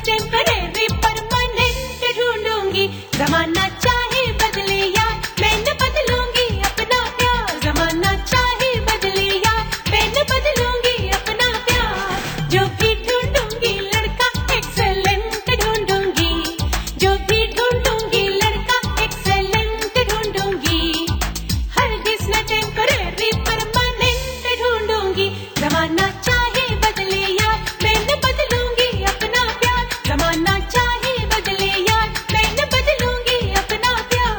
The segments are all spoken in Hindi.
टेम्परेरी परमानेंट ढूंढूंगी, जमाना चाहे बदले यार मैं न बदलूंगी अपना प्यार, जमाना चाहे बदले यार मैं न बदलूंगी अपना प्यार। जो भी ढूंढूंगी लड़का एक्सेलेंट ढूंढूंगी, जो भी ढूंढूंगी लड़का एक्सेलेंट ढूंढूंगी, हरगिज़ न टेम्परेरी परमानेंट ढूंढूंगी, जमाना चाहे बदले यार मैं न बदलूंगी अपना प्यार, जमाना चाहे बदले यार मैं न बदलूंगी अपना प्यार।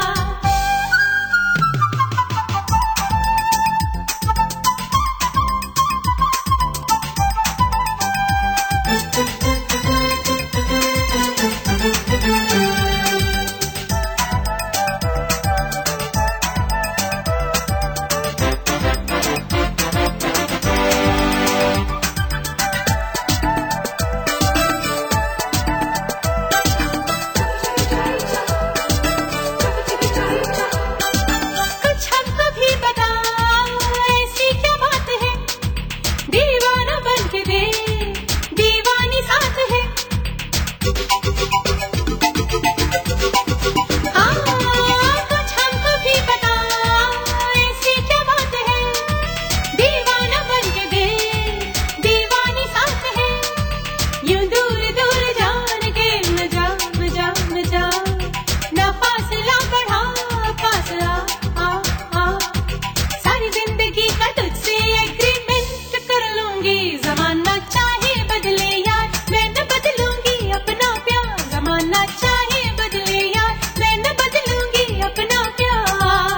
कुछ हमको भी बताओ ऐसी क्या बात है, दीवाना बन के दे दीवानी साथ है। हाँ कुछ हमको भी बताओ ऐसी क्या बात है, दीवाना बन के दे दीवानी साथ है। यूं दूर दूर जान के न जा न जा न जा, ना फासला बढ़ा फासला आ सारी जिंदगी का तुझसे एग्रीमेंट कर लूंगी, जमाना चाहे बदले यार मैं न बदलूंगी अपना प्यार, जमाना चाहे बदले यार मैं न बदलूंगी अपना प्यार।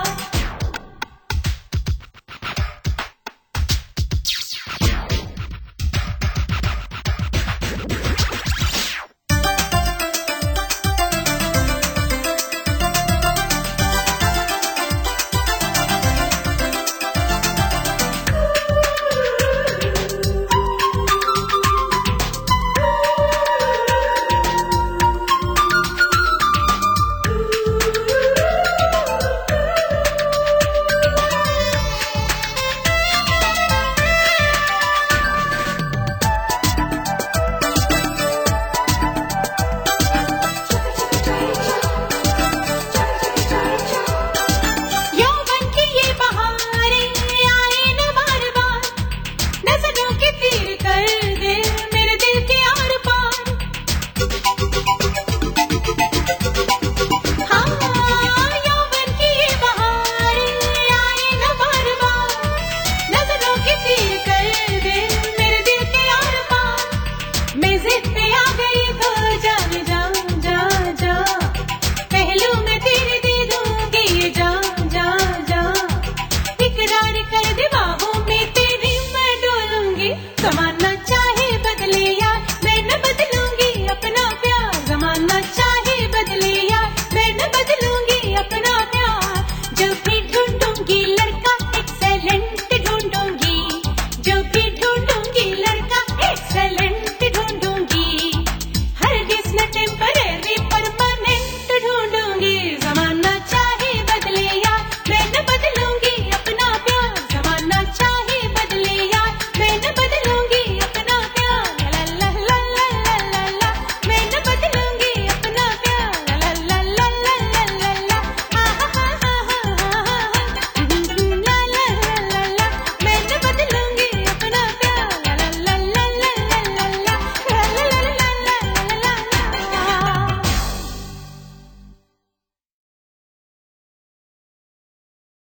यौवन की ये बहारें आए न बार बार, नजरों के तीर कर दे मेरे दिल के आर पार। हाँ यौवन की ये बहारें आए न बार बार, नजरों के तीर कर दे मेरे दिल के आर पार। मैं जिद